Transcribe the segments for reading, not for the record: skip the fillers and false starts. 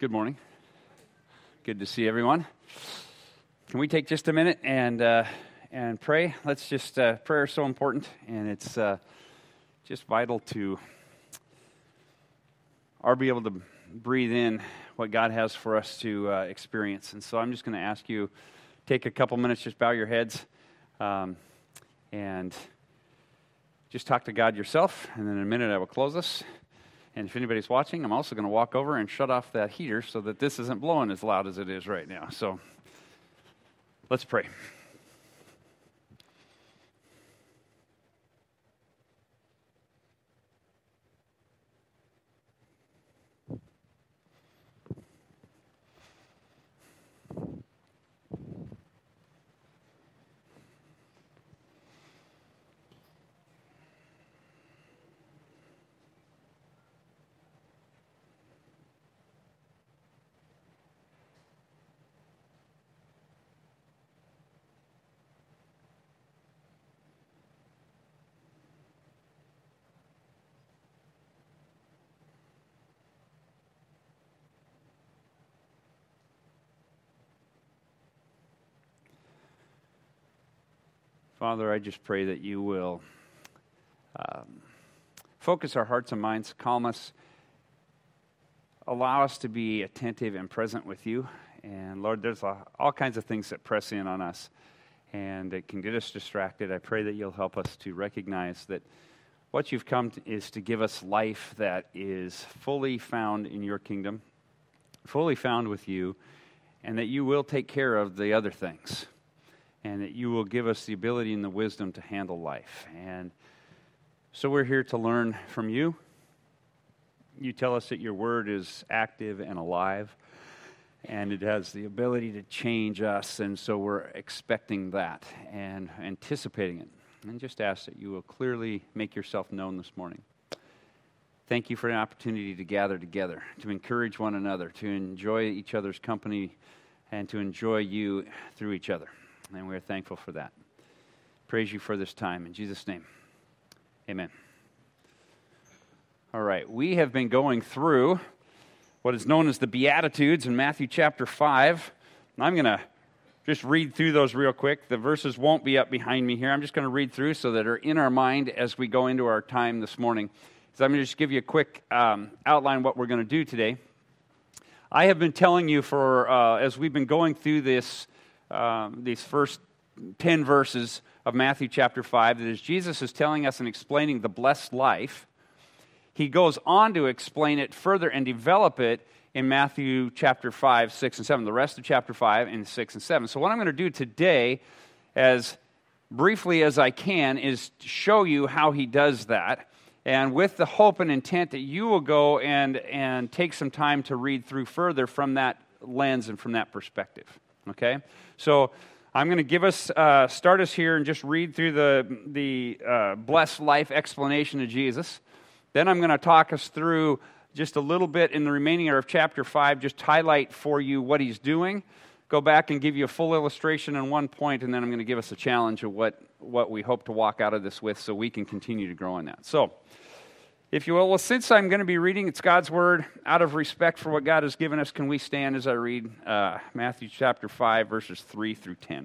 Good morning. Good to see everyone. Can we take just a minute and pray? Let's just prayer is so important, and it's just vital to be able to breathe in what God has for us to experience. And so I'm just going to ask you, take a couple minutes, just bow your heads, and just talk to God yourself. And then in a minute, I will close this. And if anybody's watching, I'm also going to walk over and shut off that heater so that this isn't blowing as loud as it is right now. So let's pray. Father, I just pray that you will focus our hearts and minds, calm us, allow us to be attentive and present with you. And Lord, there's all kinds of things that press in on us, and it can get us distracted. I pray that you'll help us to recognize that what you've come to is to give us life that is fully found in your kingdom, fully found with you, and that you will take care of the other things. And that you will give us the ability and the wisdom to handle life. And so we're here to learn from you. You tell us that your word is active and alive, and it has the ability to change us, and so we're expecting that and anticipating it. And just ask that you will clearly make yourself known this morning. Thank you for an opportunity to gather together, to encourage one another, to enjoy each other's company, and to enjoy you through each other. And we're thankful for that. Praise you for this time. In Jesus' name, amen. All right, we have been going through what is known as the Beatitudes in Matthew chapter 5. And I'm going to just read through those real quick. The verses won't be up behind me here. I'm just going to read through so that are in our mind as we go into our time this morning. So I'm going to just give you a quick outline of what we're going to do today. I have been telling you as we've been going through these first 10 verses of Matthew chapter 5, that as Jesus is telling us and explaining the blessed life, he goes on to explain it further and develop it in Matthew chapter 5, 6, and 7, the rest of chapter 5 and 6 and 7. So what I'm going to do today, as briefly as I can, is to show you how he does that, and with the hope and intent that you will go and take some time to read through further from that lens and from that perspective. Okay, so I'm going to give us, start us here and just read through the blessed life explanation of Jesus. Then I'm going to talk us through just a little bit in the remaining of chapter 5, just highlight for you what he's doing, go back and give you a full illustration on one point, and then I'm going to give us a challenge of what we hope to walk out of this with so we can continue to grow in that. So, if you will, since I'm going to be reading, it's God's Word, out of respect for what God has given us, can we stand as I read Matthew chapter 5, verses 3 through 10.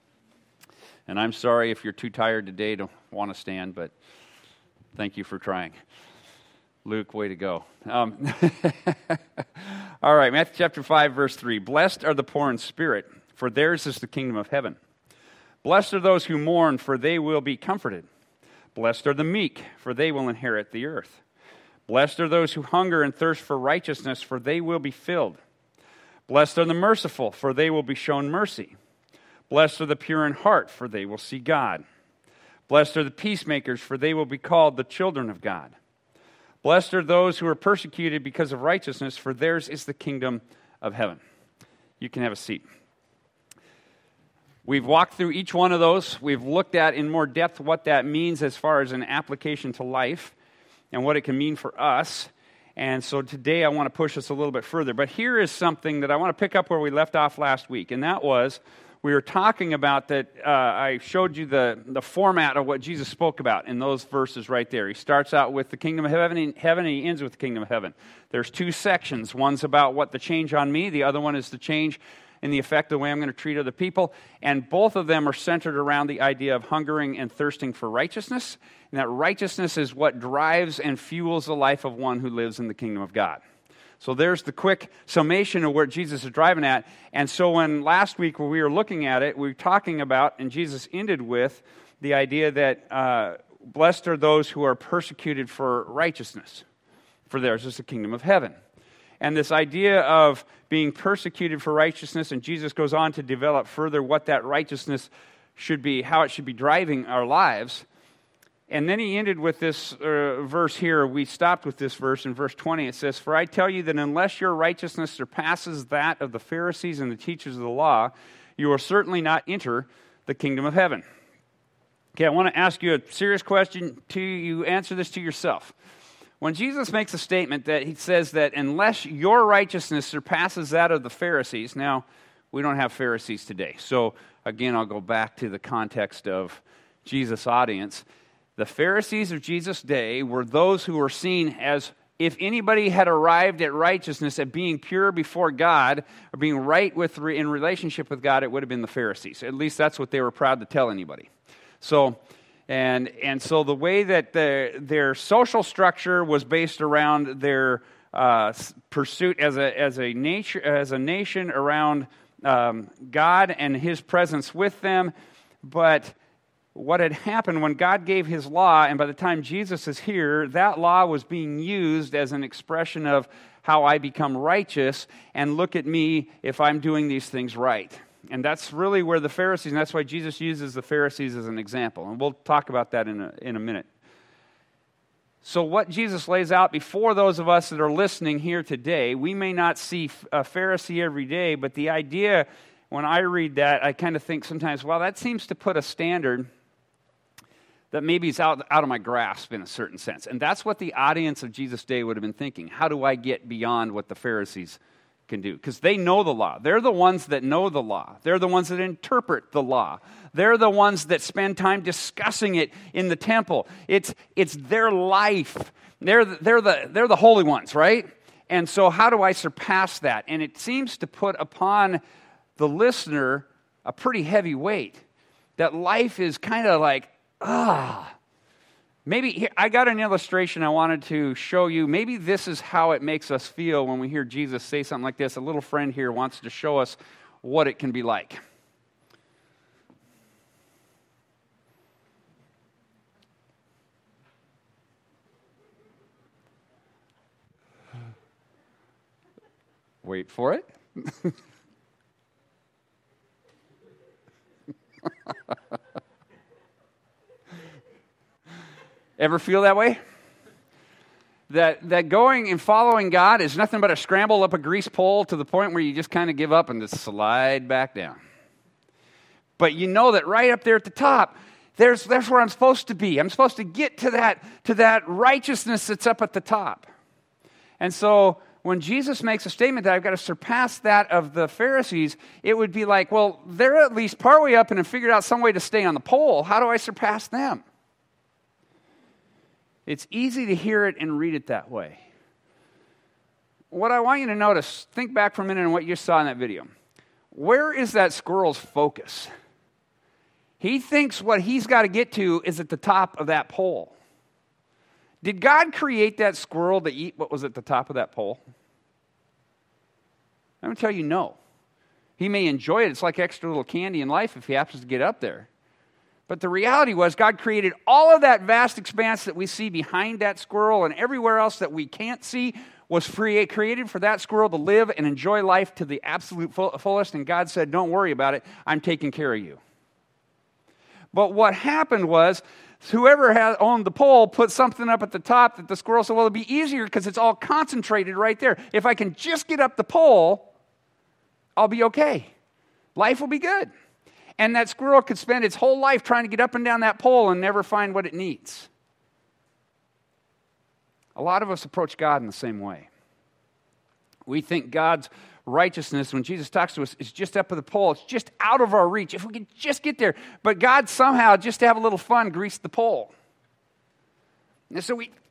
And I'm sorry if you're too tired today to want to stand, but thank you for trying. Luke, way to go. All right, Matthew chapter 5, verse 3. Blessed are the poor in spirit, for theirs is the kingdom of heaven. Blessed are those who mourn, for they will be comforted. Blessed are the meek, for they will inherit the earth. Blessed are those who hunger and thirst for righteousness, for they will be filled. Blessed are the merciful, for they will be shown mercy. Blessed are the pure in heart, for they will see God. Blessed are the peacemakers, for they will be called the children of God. Blessed are those who are persecuted because of righteousness, for theirs is the kingdom of heaven. You can have a seat. We've walked through each one of those. We've looked at in more depth what that means as far as an application to life and what it can mean for us. And so today I want to push us a little bit further. But here is something that I want to pick up where we left off last week, and that was we were talking about that. I showed you the format of what Jesus spoke about in those verses right there. He starts out with the kingdom of heaven, and he ends with the kingdom of heaven. There's two sections. One's about what the change on me. The other one is the change in the effect of the way I'm going to treat other people. And both of them are centered around the idea of hungering and thirsting for righteousness. And that righteousness is what drives and fuels the life of one who lives in the kingdom of God. So there's the quick summation of where Jesus is driving at. And so when last week when we were looking at it, we were talking about, and Jesus ended with, the idea that blessed are those who are persecuted for righteousness, for theirs is the kingdom of heaven. And this idea of being persecuted for righteousness, and Jesus goes on to develop further what that righteousness should be, how it should be driving our lives. And then he ended with this verse here. We stopped with this verse in verse 20. It says, "For I tell you that unless your righteousness surpasses that of the Pharisees and the teachers of the law, you will certainly not enter the kingdom of heaven." Okay, I want to ask you a serious question. You answer this to yourself. When Jesus makes a statement that he says that unless your righteousness surpasses that of the Pharisees, now, we don't have Pharisees today. So, again, I'll go back to the context of Jesus' audience. The Pharisees of Jesus' day were those who were seen as, if anybody had arrived at righteousness, at being pure before God, or being right in relationship with God, it would have been the Pharisees. At least that's what they were proud to tell anybody. So, and so the way that their social structure was based around their pursuit as a nation around God and His presence with them. But what had happened when God gave His law, and by the time Jesus is here, that law was being used as an expression of how I become righteous, and look at me if I'm doing these things right. And that's really where the Pharisees, and that's why Jesus uses the Pharisees as an example. And we'll talk about that in a minute. So what Jesus lays out before those of us that are listening here today, we may not see a Pharisee every day, but the idea, when I read that, I kind of think sometimes, well, that seems to put a standard that maybe is out of my grasp in a certain sense. And that's what the audience of Jesus' day would have been thinking. How do I get beyond what the Pharisees can do? Because they know the law. They're the ones that know the law. They're the ones that interpret the law. They're the ones that spend time discussing it in the temple. It's their life. They're the holy ones, right? And so how do I surpass that? And it seems to put upon the listener a pretty heavy weight. That life is kind of like, maybe here, I got an illustration I wanted to show you. Maybe this is how it makes us feel when we hear Jesus say something like this. A little friend here wants to show us what it can be like. Wait for it. Ever feel that way? That going and following God is nothing but a scramble up a grease pole to the point where you just kind of give up and just slide back down. But you know that right up there at the top, that's where I'm supposed to be. I'm supposed to get to that righteousness that's up at the top. And so when Jesus makes a statement that I've got to surpass that of the Pharisees, it would be like, well, they're at least partway up and have figured out some way to stay on the pole. How do I surpass them? It's easy to hear it and read it that way. What I want you to notice, think back for a minute on what you saw in that video. Where is that squirrel's focus? He thinks what he's got to get to is at the top of that pole. Did God create that squirrel to eat what was at the top of that pole? I'm going to tell you no. He may enjoy it. It's like extra little candy in life if he happens to get up there. But the reality was God created all of that vast expanse that we see behind that squirrel and everywhere else that we can't see was created for that squirrel to live and enjoy life to the absolute fullest. And God said, don't worry about it. I'm taking care of you. But what happened was whoever had owned the pole put something up at the top that the squirrel said, well, it'll be easier because it's all concentrated right there. If I can just get up the pole, I'll be okay. Life will be good. And that squirrel could spend its whole life trying to get up and down that pole and never find what it needs. A lot of us approach God in the same way. We think God's righteousness, when Jesus talks to us, is just up at the pole. It's just out of our reach. If we could just get there. But God somehow, just to have a little fun, greased the pole. And so we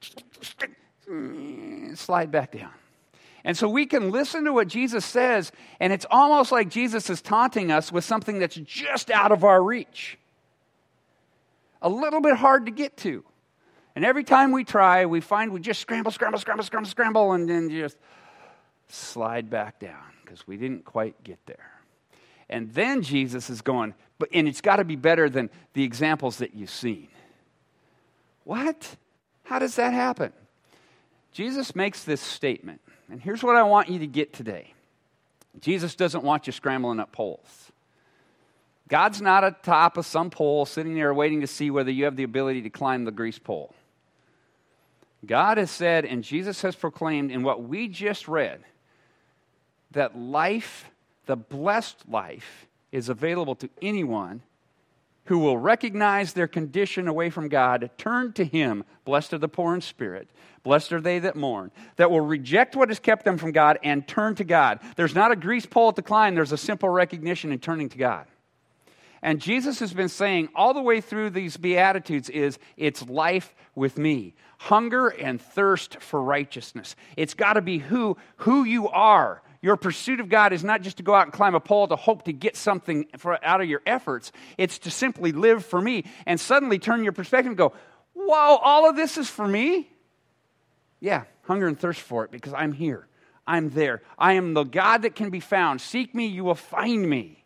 slide back down. And so we can listen to what Jesus says, and it's almost like Jesus is taunting us with something that's just out of our reach. A little bit hard to get to. And every time we try, we find we just scramble, and then just slide back down because we didn't quite get there. And then Jesus is going, and it's got to be better than the examples that you've seen. What? How does that happen? Jesus makes this statement, and here's what I want you to get today. Jesus doesn't want you scrambling up poles. God's not atop of some pole sitting there waiting to see whether you have the ability to climb the grease pole. God has said, and Jesus has proclaimed in what we just read, that life, the blessed life, is available to anyone who will recognize their condition away from God, turn to Him. Blessed are the poor in spirit. Blessed are they that mourn. That will reject what has kept them from God and turn to God. There's not a grease pole to climb. There's a simple recognition and turning to God. And Jesus has been saying all the way through these Beatitudes is, it's life with me. Hunger and thirst for righteousness. It's got to be who you are. Your pursuit of God is not just to go out and climb a pole to hope to get something out of your efforts. It's to simply live for me and suddenly turn your perspective and go, whoa, all of this is for me? Yeah, hunger and thirst for it because I'm here. I'm there. I am the God that can be found. Seek me, you will find me.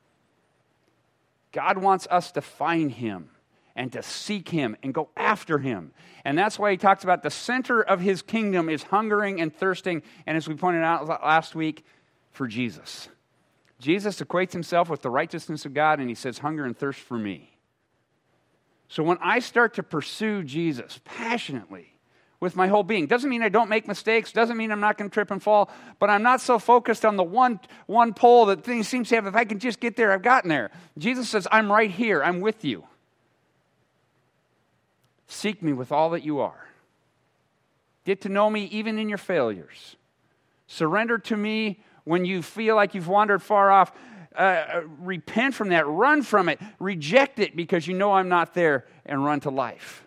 God wants us to find Him and to seek Him and go after Him. And that's why He talks about the center of His kingdom is hungering and thirsting, and as we pointed out last week, for Jesus. Jesus equates Himself with the righteousness of God, and He says, hunger and thirst for me. So when I start to pursue Jesus passionately with my whole being, doesn't mean I don't make mistakes, doesn't mean I'm not going to trip and fall, but I'm not so focused on the one pole that things seems to have, if I can just get there, I've gotten there. Jesus says, I'm right here, I'm with you. Seek me with all that you are. Get to know me even in your failures. Surrender to me when you feel like you've wandered far off. Repent from that. Run from it. Reject it because you know I'm not there, and run to life.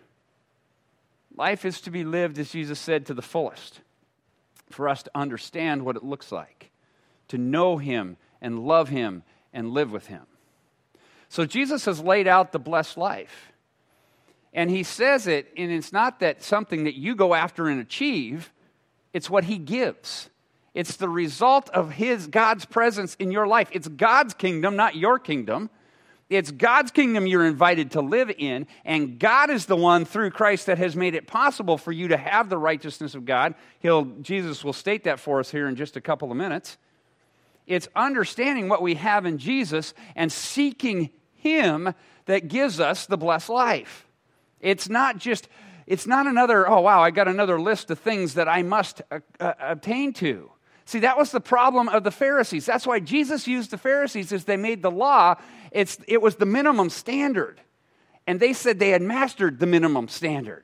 Life is to be lived, as Jesus said, to the fullest. For us to understand what it looks like. To know Him and love Him and live with Him. So Jesus has laid out the blessed life. And He says it, and it's not that something that you go after and achieve. It's what He gives. It's the result of God's presence in your life. It's God's kingdom, not your kingdom. It's God's kingdom you're invited to live in, and God is the one through Christ that has made it possible for you to have the righteousness of God. Jesus will state that for us here in just a couple of minutes. It's understanding what we have in Jesus and seeking Him that gives us the blessed life. It's not another, oh wow, I got another list of things that I must obtain to. See, that was the problem of the Pharisees. That's why Jesus used the Pharisees as they made the law. It was the minimum standard. And they said they had mastered the minimum standard.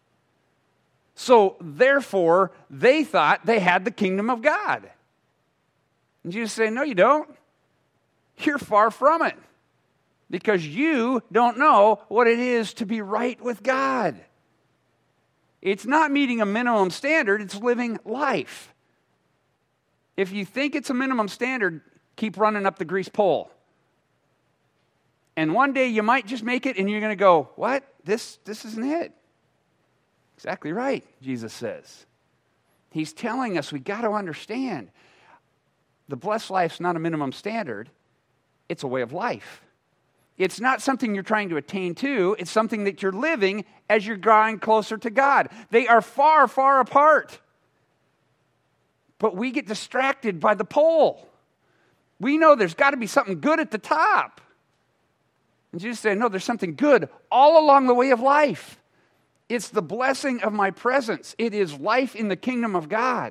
So, therefore, they thought they had the kingdom of God. And Jesus said, no, you don't. You're far from it. Because you don't know what it is to be right with God. It's not meeting a minimum standard, it's living life. If you think it's a minimum standard, keep running up the grease pole. And one day you might just make it and you're going to go, what? This isn't it. Exactly right, Jesus says. He's telling us we got to understand the blessed life's not a minimum standard. It's a way of life. It's not something you're trying to attain to. It's something that you're living as you're drawing closer to God. They are far, far apart. But we get distracted by the pole. We know there's got to be something good at the top. And Jesus said, no, there's something good all along the way of life. It's the blessing of my presence. It is life in the kingdom of God.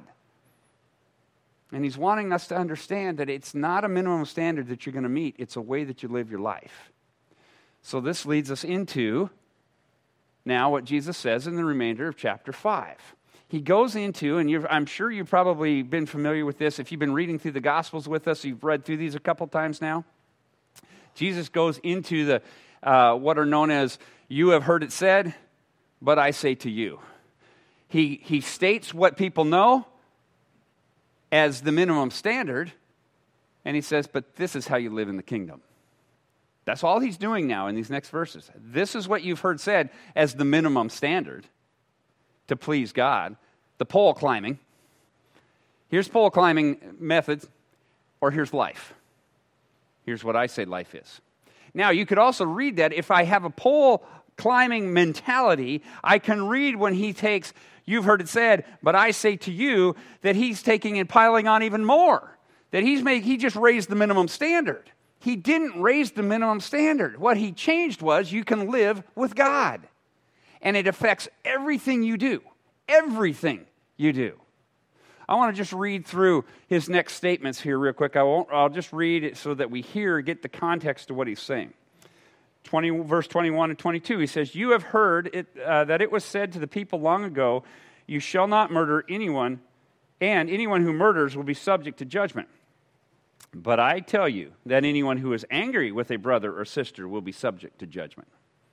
And He's wanting us to understand that it's not a minimum standard that you're going to meet. It's a way that you live your life. So this leads us into now what Jesus says in the remainder of chapter 5. he goes into, and I'm sure you've probably been familiar with this. If you've been reading through the Gospels with us, you've read through these a couple times now. Jesus goes into the what are known as, you have heard it said, but I say to you. He states what people know as the minimum standard, and he says, but this is how you live in the kingdom. That's all he's doing now in these next verses. This is what you've heard said as the minimum standard to please God. The pole climbing. Here's pole climbing methods, or here's life. Here's what I say life is. Now, you could also read that if I have a pole climbing mentality, I can read when he takes, you've heard it said, but I say to you, that he's taking and piling on even more. That he just raised the minimum standard. He didn't raise the minimum standard. What he changed was you can live with God. And it affects everything you do. Everything you do. I want to just read through his next statements here real quick. I'll just read it so that we get the context of what he's saying. Verse 21 and 22, he says, you have heard that it was said to the people long ago, you shall not murder anyone, and anyone who murders will be subject to judgment. But I tell you that anyone who is angry with a brother or sister will be subject to judgment.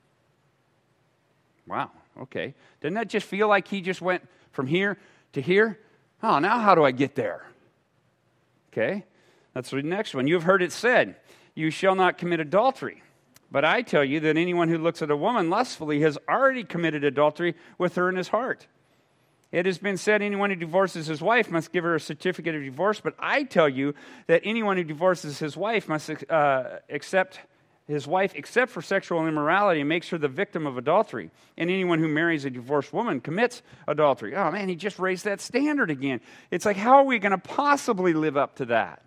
Wow, okay. Doesn't that just feel like he just went from here to here? Oh, now how do I get there? Okay, that's the next one. You have heard it said, you shall not commit adultery. But I tell you that anyone who looks at a woman lustfully has already committed adultery with her in his heart. It has been said anyone who divorces his wife must give her a certificate of divorce, but I tell you that anyone who divorces his wife must accept his wife except for sexual immorality and makes her the victim of adultery. And anyone who marries a divorced woman commits adultery. Oh man, he just raised that standard again. It's like, how are we going to possibly live up to that?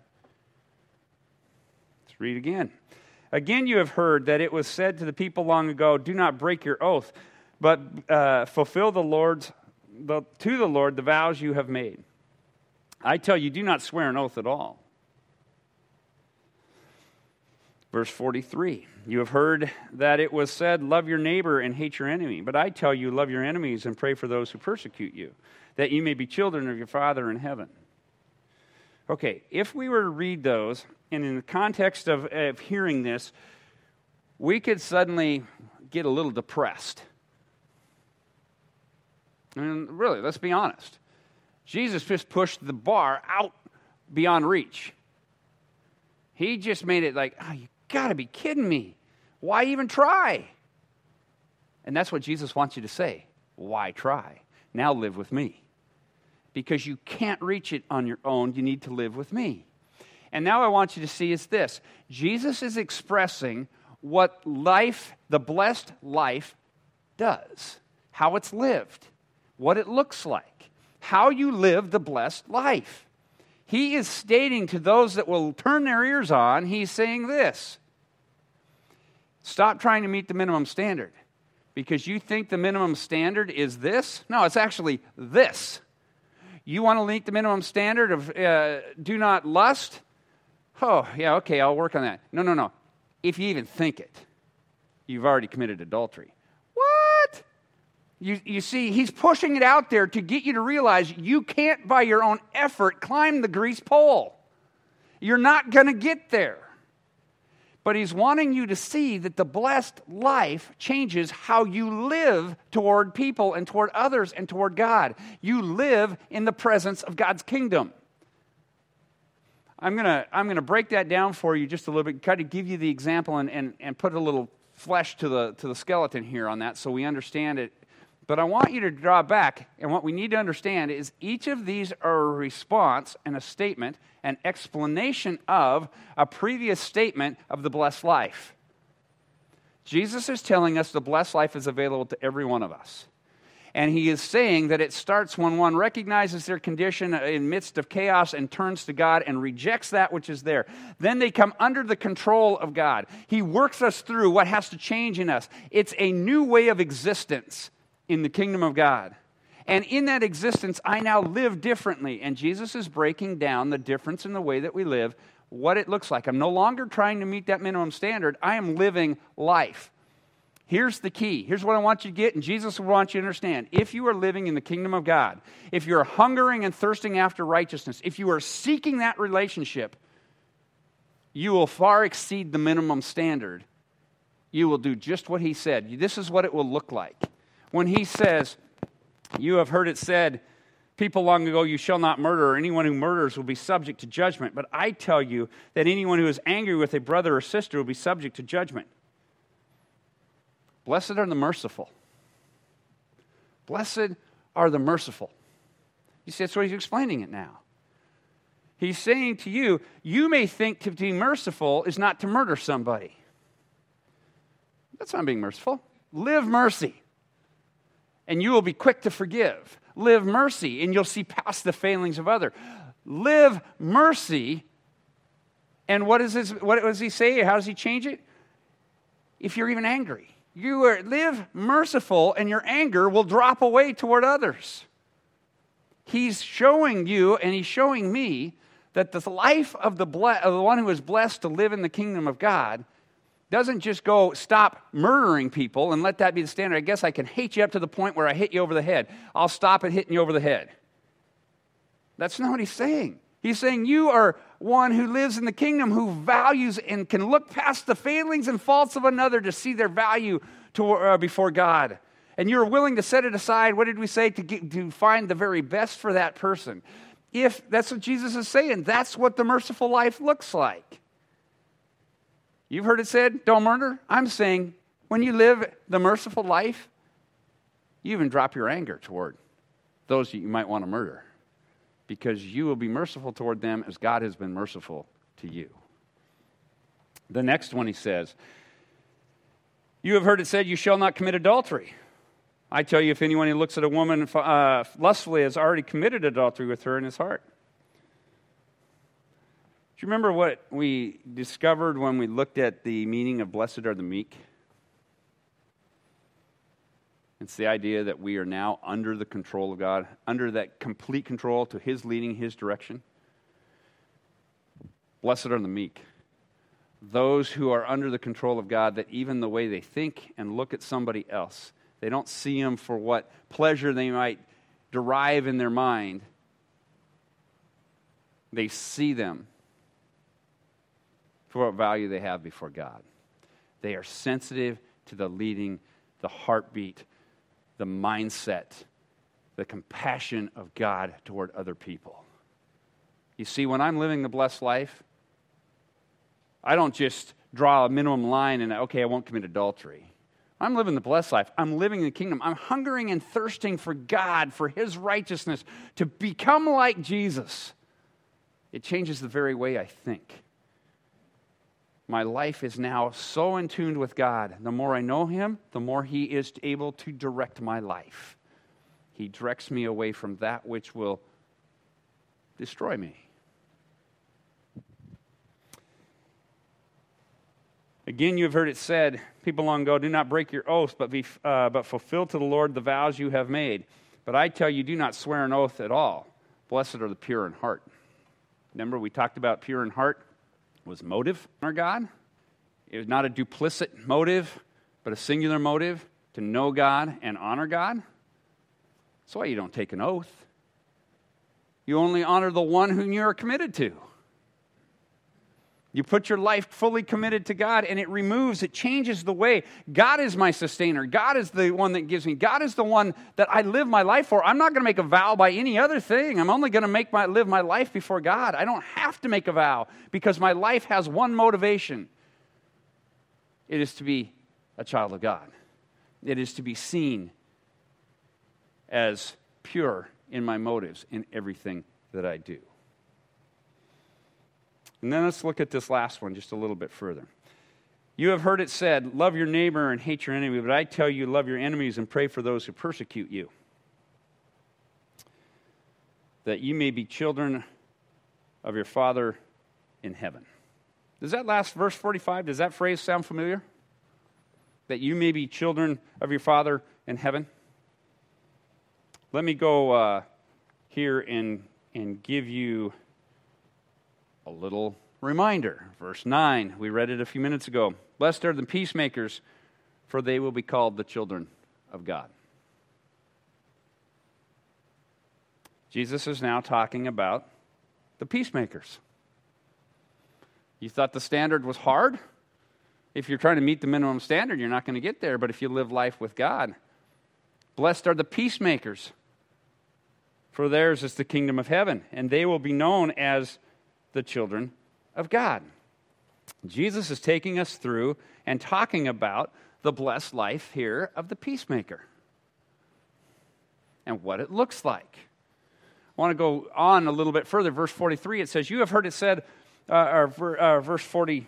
Let's read again. Again, you have heard that it was said to the people long ago, do not break your oath, but fulfill to the Lord the vows you have made. I tell you, do not swear an oath at all. Verse 43, you have heard that it was said, love your neighbor and hate your enemy. But I tell you, love your enemies and pray for those who persecute you, that you may be children of your Father in heaven. Okay, if we were to read those, and in the context of hearing this, we could suddenly get a little depressed. And really, let's be honest. Jesus just pushed the bar out beyond reach. He just made it like, oh, you got to be kidding me. Why even try? And that's what Jesus wants you to say. Why try? Now live with me. Because you can't reach it on your own. You need to live with me. And now I want you to see is this. Jesus is expressing what life, the blessed life, does. How it's lived. What it looks like. How you live the blessed life. He is stating to those that will turn their ears on, he's saying this. Stop trying to meet the minimum standard. Because you think the minimum standard is this? No, it's actually this. You want to meet the minimum standard of do not lust? Oh, yeah, okay, I'll work on that. No. If you even think it, you've already committed adultery. What? You see, he's pushing it out there to get you to realize you can't, by your own effort, climb the grease pole. You're not going to get there. But he's wanting you to see that the blessed life changes how you live toward people and toward others and toward God. You live in the presence of God's kingdom. I'm gonna break that down for you just a little bit, kind of give you the example and put a little flesh to the skeleton here on that so we understand it. But I want you to draw back, and what we need to understand is each of these are a response and a statement, an explanation of a previous statement of the blessed life. Jesus is telling us the blessed life is available to every one of us. And he is saying that it starts when one recognizes their condition in midst of chaos and turns to God and rejects that which is there. Then they come under the control of God. He works us through what has to change in us. It's a new way of existence in the kingdom of God. And in that existence, I now live differently. And Jesus is breaking down the difference in the way that we live, what it looks like. I'm no longer trying to meet that minimum standard. I am living life. Here's the key. Here's what I want you to get, and Jesus will want you to understand. If you are living in the kingdom of God, if you're hungering and thirsting after righteousness, if you are seeking that relationship, you will far exceed the minimum standard. You will do just what he said. This is what it will look like. When he says, you have heard it said, people long ago, you shall not murder, or anyone who murders will be subject to judgment. But I tell you that anyone who is angry with a brother or sister will be subject to judgment. Blessed are the merciful. Blessed are the merciful. You see, that's what he's explaining it now. He's saying to you, you may think to be merciful is not to murder somebody. That's not being merciful. Live mercy, and you will be quick to forgive. Live mercy, and you'll see past the failings of others. Live mercy, and what does he say? How does he change it? If you're even angry. Live merciful, and your anger will drop away toward others. He's showing you, and he's showing me, that the life of the one who is blessed to live in the kingdom of God doesn't just go stop murdering people and let that be the standard. I guess I can hate you up to the point where I hit you over the head. I'll stop at hitting you over the head. That's not what he's saying. He's saying you are one who lives in the kingdom, who values and can look past the failings and faults of another to see their value before God. And you're willing to set it aside, what did we say, to find the very best for that person. If that's what Jesus is saying, that's what the merciful life looks like. You've heard it said, don't murder. I'm saying when you live the merciful life, you even drop your anger toward those that you might want to murder, because you will be merciful toward them as God has been merciful to you. The next one he says, you have heard it said, you shall not commit adultery. I tell you, if anyone who looks at a woman lustfully has already committed adultery with her in his heart. Do you remember what we discovered when we looked at the meaning of blessed are the meek? It's the idea that we are now under the control of God, under that complete control to his leading, his direction. Blessed are the meek. Those who are under the control of God, that even the way they think and look at somebody else, they don't see them for what pleasure they might derive in their mind. They see them for what value they have before God. They are sensitive to the leading, the heartbeat, the mindset, the compassion of God toward other people. You see, when I'm living the blessed life, I don't just draw a minimum line and, okay, I won't commit adultery. I'm living the blessed life. I'm living in the kingdom. I'm hungering and thirsting for God, for his righteousness, to become like Jesus. It changes the very way I think. My life is now so in tune with God. The more I know him, the more he is able to direct my life. He directs me away from that which will destroy me. Again, you have heard it said, people long ago, do not break your oath, but fulfill to the Lord the vows you have made. But I tell you, do not swear an oath at all. Blessed are the pure in heart. Remember, we talked about pure in heart was motive for God. It was not a duplicit motive, but a singular motive to know God and honor God. That's why you don't take an oath. You only honor the one whom you are committed to. You put your life fully committed to God, and it changes the way. God is my sustainer. God is the one that gives me. God is the one that I live my life for. I'm not going to make a vow by any other thing. I'm only going to live my life before God. I don't have to make a vow because my life has one motivation. It is to be a child of God. It is to be seen as pure in my motives in everything that I do. And then let's look at this last one just a little bit further. You have heard it said, love your neighbor and hate your enemy, but I tell you, love your enemies and pray for those who persecute you, that you may be children of your Father in heaven. Does that last verse 45, does that phrase sound familiar? That you may be children of your Father in heaven? Let me go here and give you a little reminder. Verse 9, we read it a few minutes ago. Blessed are the peacemakers, for they will be called the children of God. Jesus is now talking about the peacemakers. You thought the standard was hard? If you're trying to meet the minimum standard, you're not going to get there. But if you live life with God, blessed are the peacemakers, for theirs is the kingdom of heaven, and they will be known as the children of God. Jesus is taking us through and talking about the blessed life here of the peacemaker and what it looks like. I want to go on a little bit further. Verse 43, it says, you have heard it said, verse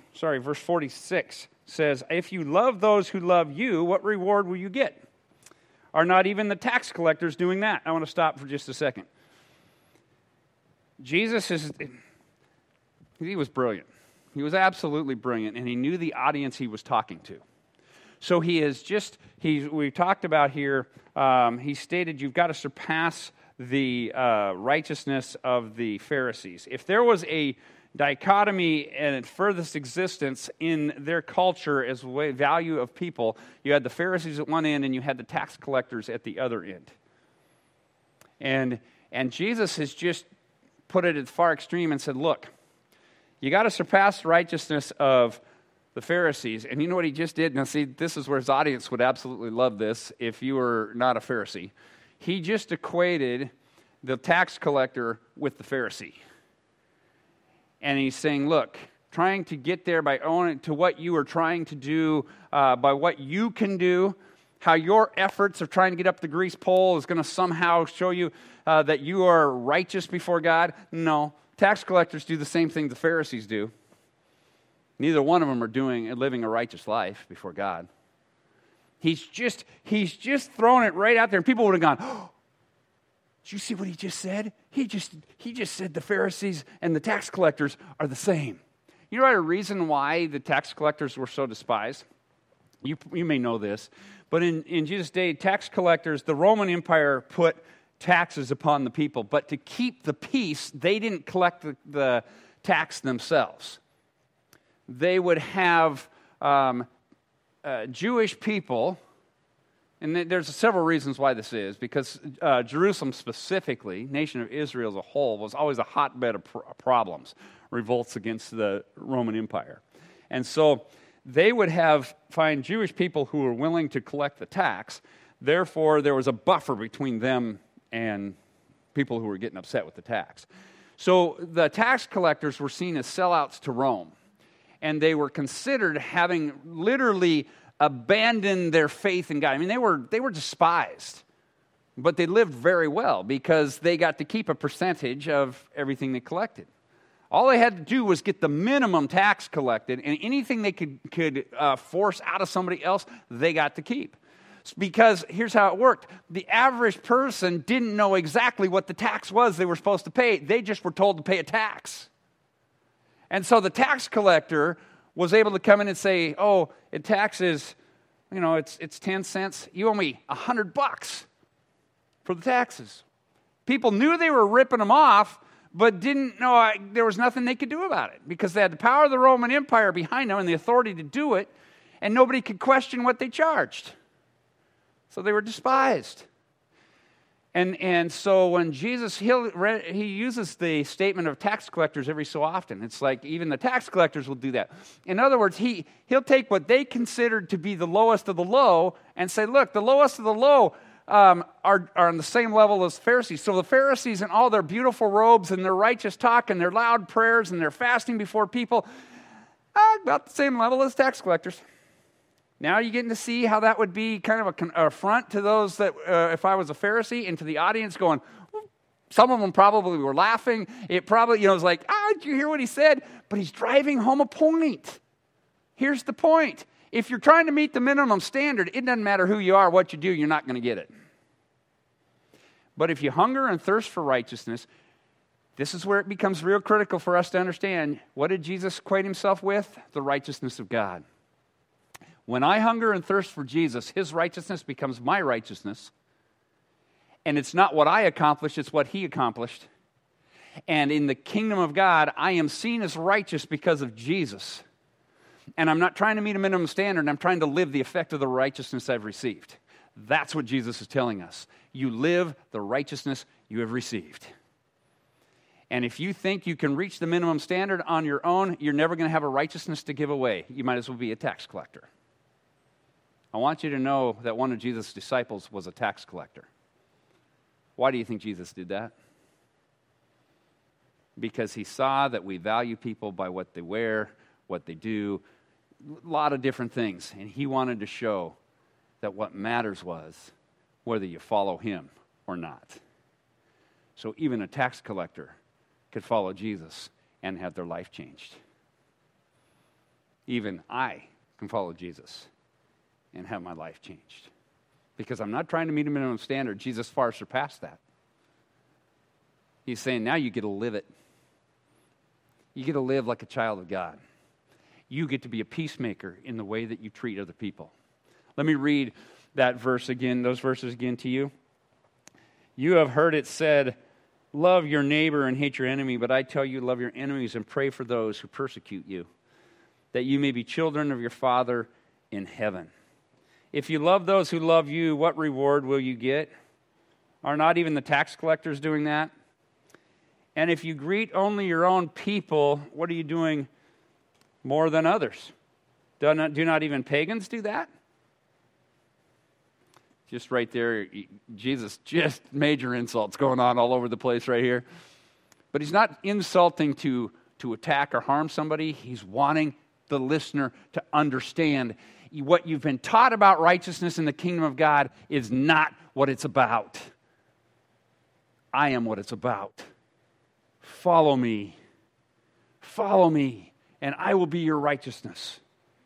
46 says, if you love those who love you, what reward will you get? Are not even the tax collectors doing that? I want to stop for just a second. Jesus he was brilliant. He was absolutely brilliant, and he knew the audience he was talking to. So we talked about here, he stated you've got to surpass the righteousness of the Pharisees. If there was a dichotomy and furthest existence in their culture as value of people, you had the Pharisees at one end and you had the tax collectors at the other end. And Jesus has just put it at the far extreme and said, look, you got to surpass the righteousness of the Pharisees. And you know what he just did? Now see, this is where his audience would absolutely love this if you were not a Pharisee. He just equated the tax collector with the Pharisee. And he's saying, look, trying to get there by owning to what you are trying to do, by what you can do, how your efforts of trying to get up the grease pole is going to somehow show you that you are righteous before God. No, tax collectors do the same thing the Pharisees do. Neither one of them are living a righteous life before God. He's just throwing it right out there, and people would have gone, oh, did you see what he just said? He just said the Pharisees and the tax collectors are the same. You know a reason why the tax collectors were so despised? You may know this, but in Jesus' day, tax collectors, the Roman Empire put taxes upon the people, but to keep the peace, they didn't collect the tax themselves. They would have Jewish people. And there's several reasons why this is, because Jerusalem specifically, nation of Israel as a whole, was always a hotbed of problems, revolts against the Roman Empire. And so they would find Jewish people who were willing to collect the tax. Therefore, there was a buffer between them and people who were getting upset with the tax. So the tax collectors were seen as sellouts to Rome, and they were considered having literally abandoned their faith in God. I mean, they were despised, but they lived very well because they got to keep a percentage of everything they collected. All they had to do was get the minimum tax collected, and anything they could force out of somebody else, they got to keep. Because here's how it worked. The average person didn't know exactly what the tax was they were supposed to pay. They just were told to pay a tax. And so the tax collector was able to come in and say, oh, it taxes, it's 10 cents. You owe me $100 for the taxes. People knew they were ripping them off, but didn't know there was nothing they could do about it because they had the power of the Roman Empire behind them and the authority to do it, and nobody could question what they charged. So they were despised. And so when Jesus, he uses the statement of tax collectors every so often. It's like even the tax collectors will do that. In other words, he'll take what they considered to be the lowest of the low and say, look, the lowest of the low are on the same level as Pharisees. So the Pharisees and all their beautiful robes and their righteous talk and their loud prayers and their fasting before people, about the same level as tax collectors. Now you're getting to see how that would be kind of an affront to those that, if I was a Pharisee, and to the audience going, some of them probably were laughing. It probably, it was like, did you hear what he said? But he's driving home a point. Here's the point. If you're trying to meet the minimum standard, it doesn't matter who you are, what you do, you're not going to get it. But if you hunger and thirst for righteousness, this is where it becomes real critical for us to understand. What did Jesus equate himself with? The righteousness of God. When I hunger and thirst for Jesus, his righteousness becomes my righteousness. And it's not what I accomplished, it's what he accomplished. And in the kingdom of God, I am seen as righteous because of Jesus. And I'm not trying to meet a minimum standard. I'm trying to live the effect of the righteousness I've received. That's what Jesus is telling us. You live the righteousness you have received. And if you think you can reach the minimum standard on your own, you're never going to have a righteousness to give away. You might as well be a tax collector. I want you to know that one of Jesus' disciples was a tax collector. Why do you think Jesus did that? Because he saw that we value people by what they wear, what they do, a lot of different things. And he wanted to show that what matters was whether you follow him or not. So even a tax collector could follow Jesus and have their life changed. Even I can follow Jesus and have my life changed. Because I'm not trying to meet a minimum standard. Jesus far surpassed that. He's saying, now you get to live it. You get to live like a child of God. You get to be a peacemaker in the way that you treat other people. Let me read that verse again, those verses again to you. You have heard it said, love your neighbor and hate your enemy, but I tell you, love your enemies and pray for those who persecute you, that you may be children of your Father in heaven. If you love those who love you, what reward will you get? Are not even the tax collectors doing that? And if you greet only your own people, what are you doing more than others? Do not even pagans do that? Just right there, Jesus, just major insults going on all over the place right here. But he's not insulting to attack or harm somebody. He's wanting the listener to understand what you've been taught about righteousness in the kingdom of God is not what it's about. I am what it's about. Follow me, and I will be your righteousness.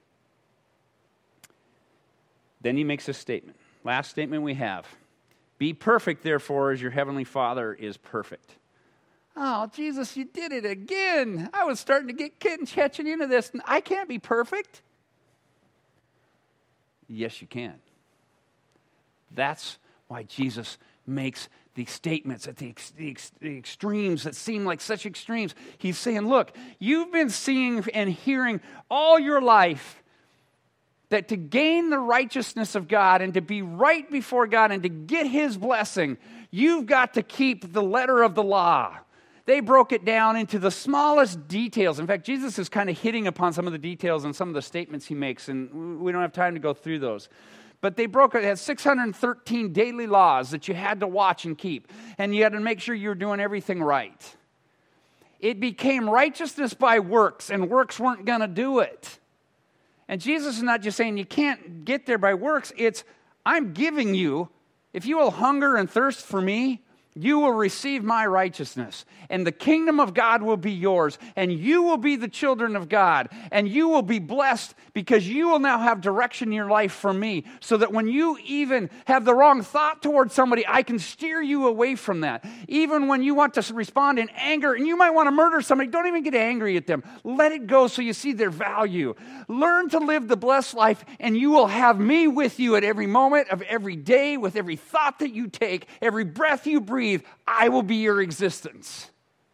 Then he makes a statement. Last statement we have. Be perfect, therefore, as your heavenly Father is perfect. Oh, Jesus, you did it again. I was starting to get catching into this, and I can't be perfect. Yes, you can. That's why Jesus makes these statements at the extremes that seem like such extremes. He's saying, look, you've been seeing and hearing all your life that to gain the righteousness of God and to be right before God and to get his blessing, you've got to keep the letter of the law. They broke it down into the smallest details. In fact, Jesus is kind of hitting upon some of the details and some of the statements he makes, and we don't have time to go through those. But they broke it. It had 613 daily laws that you had to watch and keep, and you had to make sure you were doing everything right. It became righteousness by works, and works weren't going to do it. And Jesus is not just saying you can't get there by works. It's, I'm giving you, if you will hunger and thirst for me, you will receive my righteousness, and the kingdom of God will be yours, and you will be the children of God, and you will be blessed because you will now have direction in your life from me, so that when you even have the wrong thought towards somebody, I can steer you away from that. Even when you want to respond in anger, and you might want to murder somebody, don't even get angry at them. Let it go so you see their value. Learn to live the blessed life, and you will have me with you at every moment of every day, with every thought that you take, every breath you breathe. I will be your existence.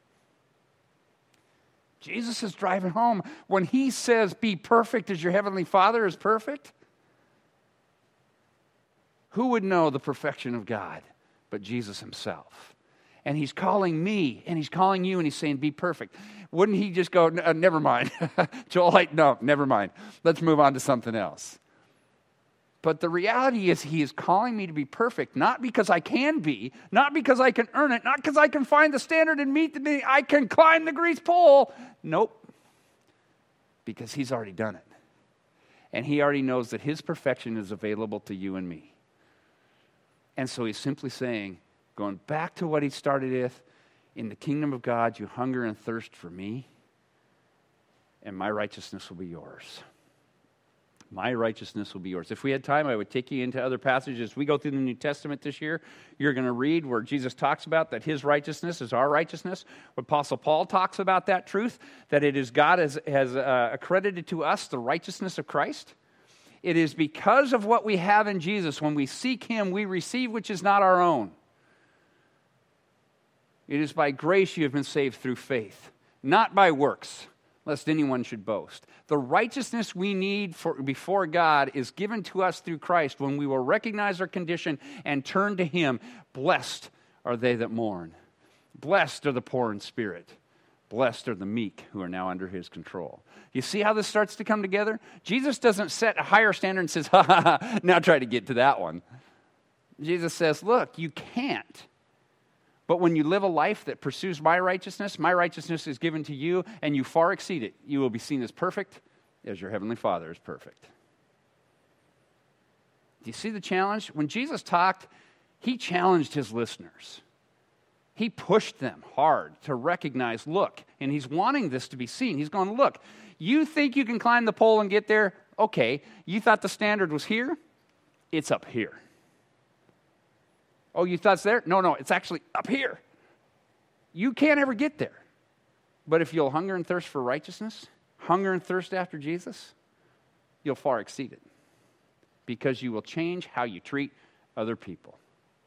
Jesus is driving home when he says, be perfect as your heavenly Father is perfect. Who would know the perfection of God but Jesus himself? And he's calling me, and he's calling you, and he's saying, be perfect. Wouldn't he just go, never mind. Joel, no, never mind. Let's move on to something else. But the reality is he is calling me to be perfect, not because I can be, not because I can earn it, not because I can find the standard and meet the I can climb the grease pole. Nope. Because he's already done it. And he already knows that his perfection is available to you and me. And so he's simply saying, going back to what he started with, in the kingdom of God, you hunger and thirst for me, and my righteousness will be yours. My righteousness will be yours. If we had time, I would take you into other passages. We go through the New Testament this year. You're going to read where Jesus talks about that his righteousness is our righteousness. Apostle Paul talks about that truth, that it is God has accredited to us the righteousness of Christ. It is because of what we have in Jesus. When we seek him, we receive which is not our own. It is by grace you have been saved through faith, not by works, lest anyone should boast. The righteousness we need before God is given to us through Christ when we will recognize our condition and turn to Him. Blessed are they that mourn. Blessed are the poor in spirit. Blessed are the meek who are now under His control. You see how this starts to come together? Jesus doesn't set a higher standard and says, ha ha ha, now try to get to that one. Jesus says, look, you can't. But when you live a life that pursues my righteousness is given to you, and you far exceed it. You will be seen as perfect as your heavenly Father is perfect. Do you see the challenge? When Jesus talked, He challenged His listeners. He pushed them hard to recognize, look, and He's wanting this to be seen. He's going, look, you think you can climb the pole and get there? Okay. You thought the standard was here? It's up here. Oh, you thought it's there? No, it's actually up here. You can't ever get there. But if you'll hunger and thirst for righteousness, hunger and thirst after Jesus, you'll far exceed it. Because you will change how you treat other people.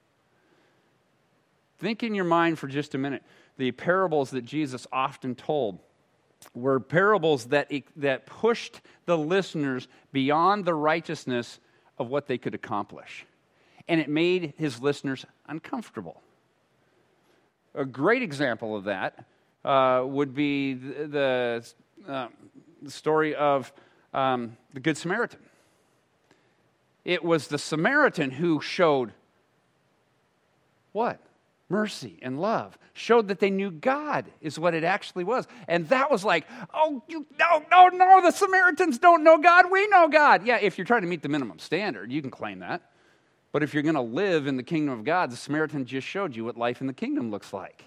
Think in your mind for just a minute. The parables that Jesus often told were parables that pushed the listeners beyond the righteousness of what they could accomplish. And it made His listeners uncomfortable. A great example of that would be the story of the Good Samaritan. It was the Samaritan who showed what? Mercy and love. Showed that they knew God is what it actually was. And that was like, no, the Samaritans don't know God, we know God. Yeah, if you're trying to meet the minimum standard, you can claim that. But if you're going to live in the kingdom of God, the Samaritan just showed you what life in the kingdom looks like.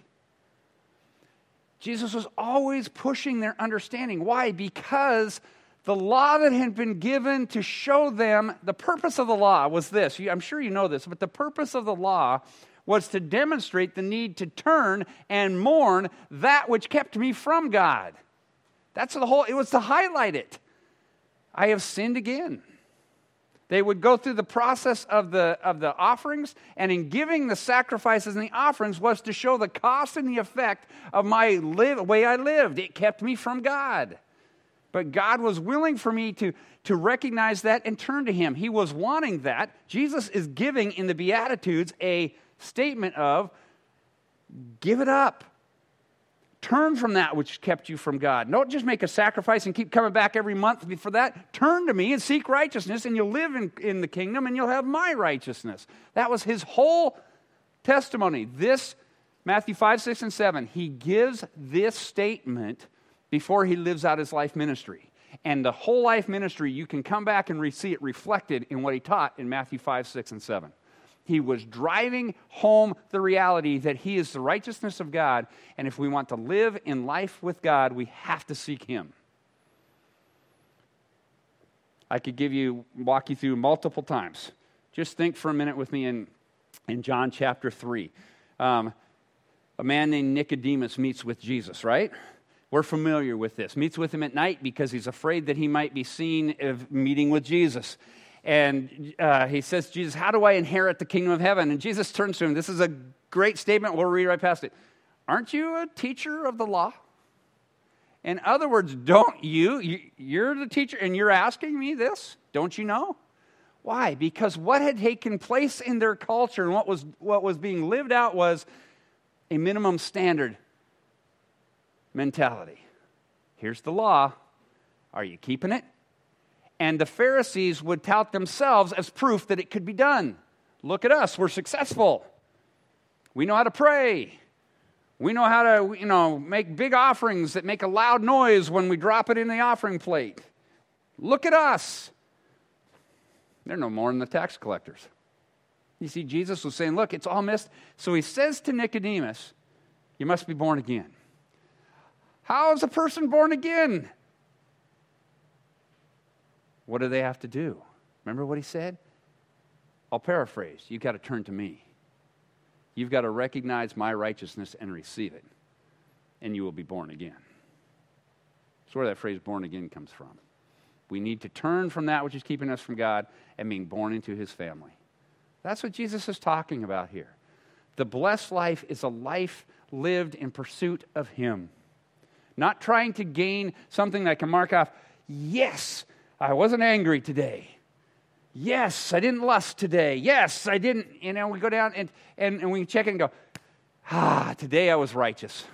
Jesus was always pushing their understanding. Why? Because the law that had been given to show them, the purpose of the law was this. I'm sure you know this, but the purpose of the law was to demonstrate the need to turn and mourn that which kept me from God. That's the whole, it was to highlight it. I have sinned again. They would go through the process of the offerings, and in giving the sacrifices and the offerings was to show the cost and the effect of my way I lived. It kept me from God. But God was willing for me to recognize that and turn to Him. He was wanting that. Jesus is giving in the Beatitudes a statement of, give it up. Turn from that which kept you from God. Don't just make a sacrifice and keep coming back every month for that. Turn to me and seek righteousness, and you'll live in the kingdom, and you'll have my righteousness. That was His whole testimony. This, Matthew 5, 6, and 7, He gives this statement before He lives out His life ministry. And the whole life ministry, you can come back and see it reflected in what He taught in Matthew 5, 6, and 7. He was driving home the reality that He is the righteousness of God, and if we want to live in life with God, we have to seek Him. I could walk you through multiple times. Just think for a minute with me in John chapter 3. A man named Nicodemus meets with Jesus, right? We're familiar with this. Meets with Him at night because he's afraid that he might be seen of meeting with Jesus. And he says, Jesus, how do I inherit the kingdom of heaven? And Jesus turns to him. This is a great statement. We'll read right past it. Aren't you a teacher of the law? In other words, don't you're the teacher and you're asking me this? Don't you know? Why? Because what had taken place in their culture and what was being lived out was a minimum standard mentality. Here's the law. Are you keeping it? And the Pharisees would tout themselves as proof that it could be done. Look at us, we're successful. We know how to pray. We know how to, make big offerings that make a loud noise when we drop it in the offering plate. Look at us. They're no more than the tax collectors. You see, Jesus was saying, look, it's all missed. So He says to Nicodemus, you must be born again. How is a person born again? What do they have to do? Remember what He said? I'll paraphrase. You've got to turn to me. You've got to recognize my righteousness and receive it, and you will be born again. That's where that phrase born again comes from. We need to turn from that which is keeping us from God and being born into His family. That's what Jesus is talking about here. The blessed life is a life lived in pursuit of Him. Not trying to gain something that I can mark off. Yes, I wasn't angry today. Yes, I didn't lust today. Yes, I didn't. We go down and we check it and go, today I was righteous.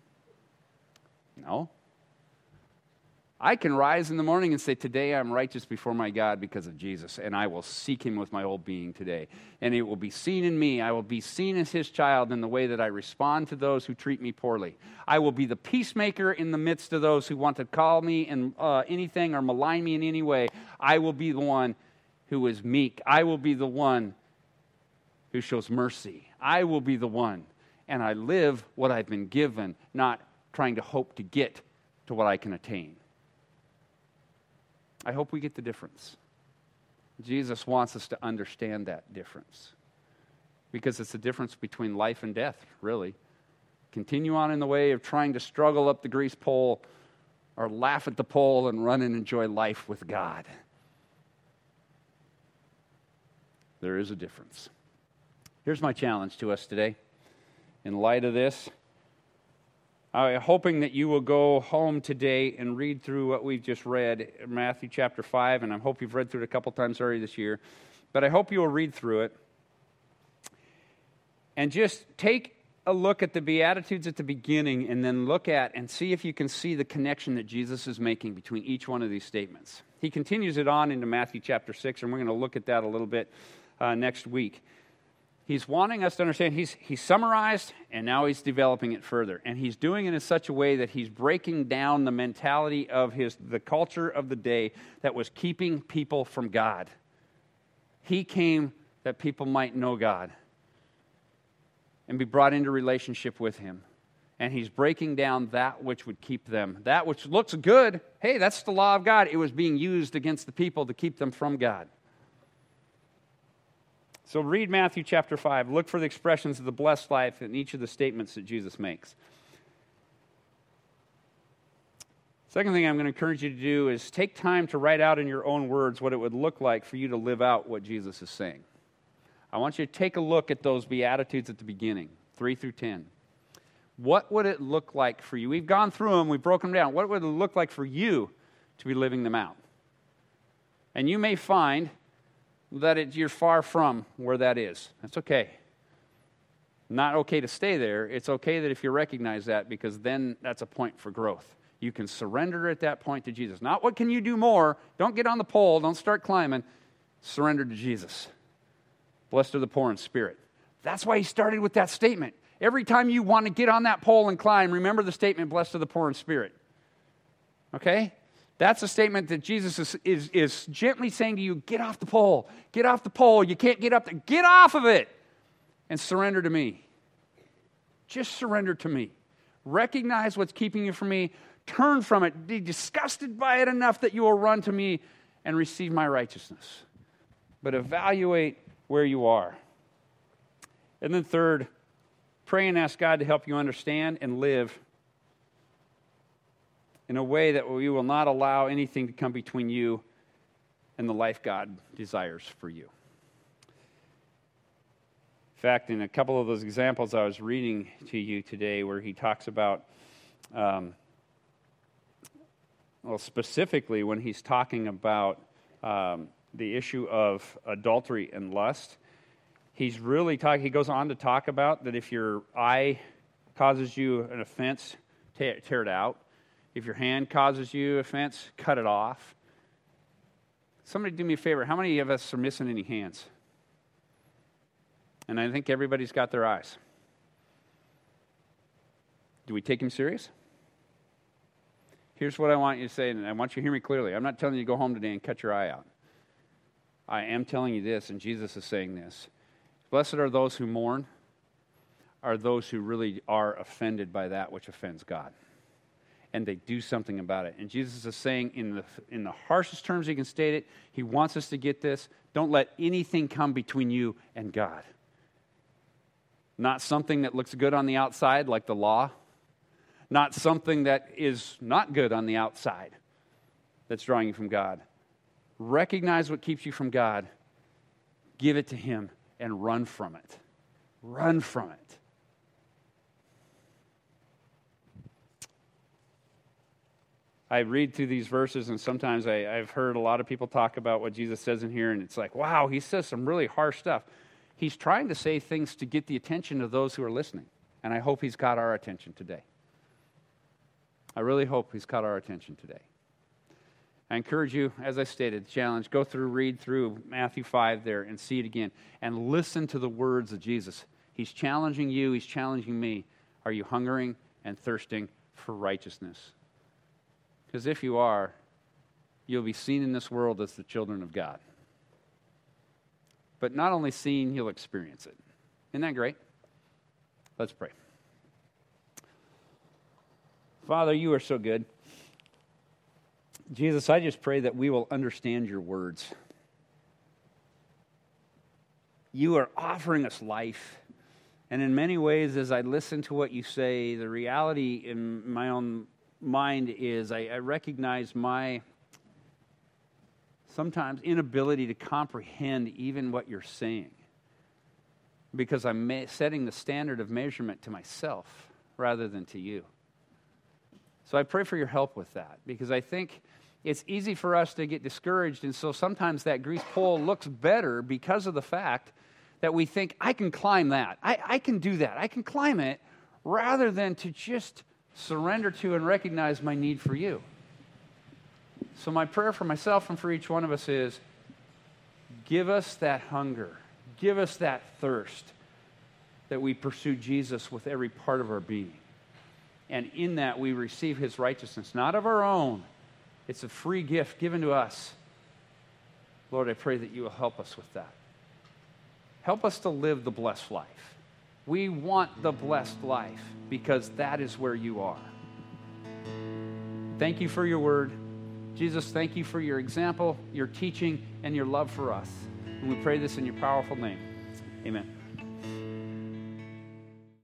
No. I can rise in the morning and say, today I'm righteous before my God because of Jesus, and I will seek him with my whole being today. And it will be seen in me. I will be seen as his child in the way that I respond to those who treat me poorly. I will be the peacemaker in the midst of those who want to call me and anything or malign me in any way. I will be the one who is meek. I will be the one who shows mercy. I will be the one. And I live what I've been given, not trying to hope to get to what I can attain. I hope we get the difference. Jesus wants us to understand that difference. Because it's the difference between life and death, really. Continue on in the way of trying to struggle up the grease pole or laugh at the pole and run and enjoy life with God. There is a difference. Here's my challenge to us today. In light of this, I'm hoping that you will go home today and read through what we've just read, Matthew chapter 5, and I hope you've read through it a couple times already this year. But I hope you will read through it and just take a look at the Beatitudes at the beginning and then look at and see if you can see the connection that Jesus is making between each one of these statements. He continues it on into Matthew chapter 6, and we're going to look at that a little bit next week. He's wanting us to understand, he's summarized, and now he's developing it further. And he's doing it in such a way that he's breaking down the mentality of the culture of the day that was keeping people from God. He came that people might know God and be brought into relationship with him. And he's breaking down that which would keep them. That which looks good, hey, that's the law of God. It was being used against the people to keep them from God. So read Matthew chapter 5. Look for the expressions of the blessed life in each of the statements that Jesus makes. Second thing I'm going to encourage you to do is take time to write out in your own words what it would look like for you to live out what Jesus is saying. I want you to take a look at those Beatitudes at the beginning, 3 through 10. What would it look like for you? We've gone through them, we've broken them down. What would it look like for you to be living them out? And you may find that you're far from where that is. That's okay. Not okay to stay there. It's okay that if you recognize that, because then that's a point for growth. You can surrender at that point to Jesus. Not what can you do more. Don't get on the pole. Don't start climbing. Surrender to Jesus. Blessed are the poor in spirit. That's why he started with that statement. Every time you want to get on that pole and climb, remember the statement, blessed are the poor in spirit. Okay? That's a statement that Jesus is gently saying to you, get off the pole. Get off the pole. You can't get up there. Get off of it and surrender to me. Just surrender to me. Recognize what's keeping you from me. Turn from it. Be disgusted by it enough that you will run to me and receive my righteousness. But evaluate where you are. And then third, pray and ask God to help you understand and live in a way that we will not allow anything to come between you and the life God desires for you. In fact, in a couple of those examples I was reading to you today where he talks about, specifically when he's talking about the issue of adultery and lust, he's really talking, he goes on to talk about that if your eye causes you an offense, tear it out. If your hand causes you offense, cut it off. Somebody do me a favor. How many of us are missing any hands? And I think everybody's got their eyes. Do we take him serious? Here's what I want you to say, and I want you to hear me clearly. I'm not telling you to go home today and cut your eye out. I am telling you this, and Jesus is saying this. Blessed are those who mourn, are those who really are offended by that which offends God. And they do something about it. And Jesus is saying in the harshest terms he can state it, he wants us to get this. Don't let anything come between you and God. Not something that looks good on the outside like the law. Not something that is not good on the outside that's drawing you from God. Recognize what keeps you from God. Give it to him and run from it. Run from it. I read through these verses, and sometimes I've heard a lot of people talk about what Jesus says in here, and it's like, wow, he says some really harsh stuff. He's trying to say things to get the attention of those who are listening, and I hope he's got our attention today. I really hope he's caught our attention today. I encourage you, as I stated, challenge, go through, read through Matthew 5 there and see it again, and listen to the words of Jesus. He's challenging you, he's challenging me. Are you hungering and thirsting for righteousness? Because if you are, you'll be seen in this world as the children of God. But not only seen, you'll experience it. Isn't that great? Let's pray. Father, you are so good. Jesus, I just pray that we will understand your words. You are offering us life. And in many ways, as I listen to what you say, the reality in my own mind is I recognize my sometimes inability to comprehend even what you're saying, because I'm setting the standard of measurement to myself rather than to you. So I pray for your help with that, because I think it's easy for us to get discouraged, and so sometimes that grease pole looks better because of the fact that we think, I can climb that. I can do that. I can climb it, rather than to just surrender to and recognize my need for you. So my prayer for myself and for each one of us is, give us that hunger, give us that thirst, that we pursue Jesus with every part of our being. And in that we receive his righteousness, not of our own. It's a free gift given to us. Lord, I pray that you will help us with that. Help us to live the blessed life. We want the blessed life because that is where you are. Thank you for your word. Jesus, thank you for your example, your teaching, and your love for us. And we pray this in your powerful name. Amen.